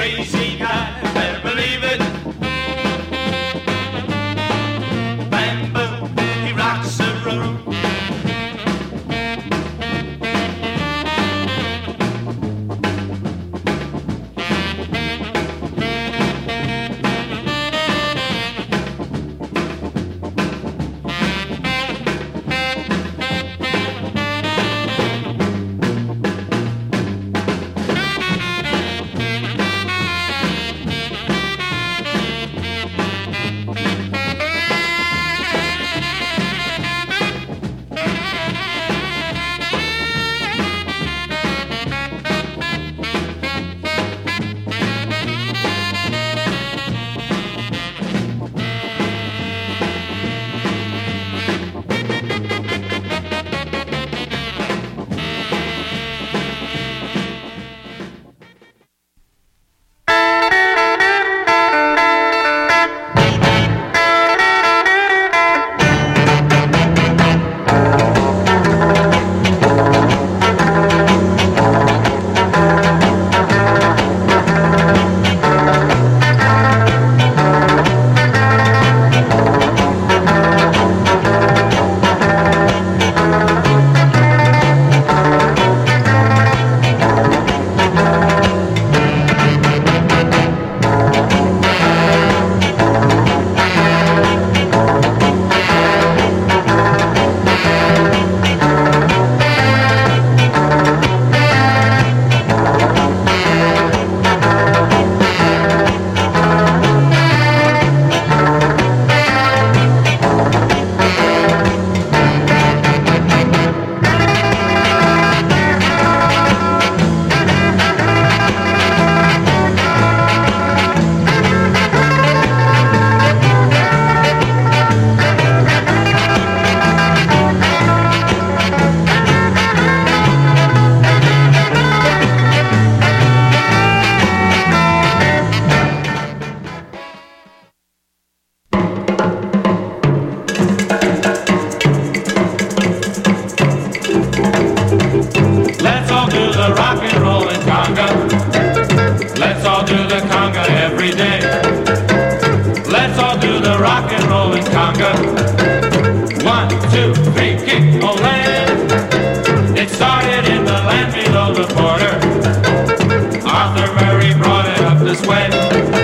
crazy guy, better believe it. Bamboo, he rocks the room. Let's all do the rock and roll and conga. Let's all do the conga every day. Let's all do the rock and roll and conga. 1, 2, 3, kick, oh land. It started in the land below the border. Arthur Murray brought it up this way.